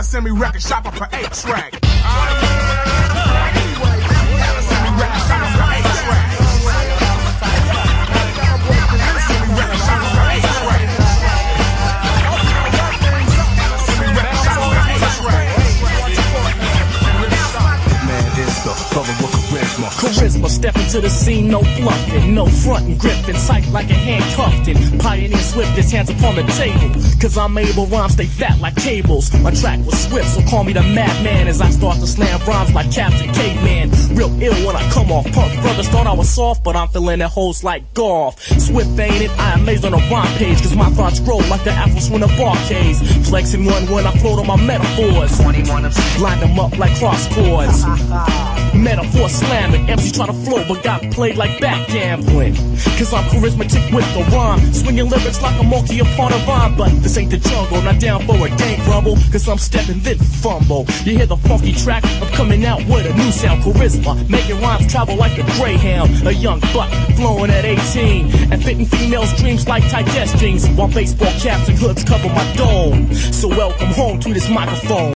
send me record shopper for 8-track. Charisma, step into the scene, no bluffing, no frontin', gripping, sight like a handcuffed in. Pioneer swift, his hands upon the table, cause I'm able, rhymes stay fat like cables. My track was swift, so call me the madman as I start to slam rhymes like Captain Caveman. Real ill when I come off, punk brothers thought I was soft, but I'm feeling their hoes like golf. Swift ain't it, I amazed on the rhyme page, cause my thoughts grow like the apples from the barcades. Flexing one when I float on my metaphors, 21 line them up like cross chords. Metaphor slamming, MC try to flow but got played like backgammon. Cause I'm charismatic with the rhyme, swinging lyrics like a monkey upon a vine. But this ain't the jungle, not down for a gang grumble, cause I'm stepping then fumble. You hear the funky track, I'm coming out with a new sound. Charisma, making rhymes travel like a greyhound. A young buck, flowing at 18, and fitting females' dreams like tight jeans, while baseball caps and hoods cover my dome. So welcome home to this microphone.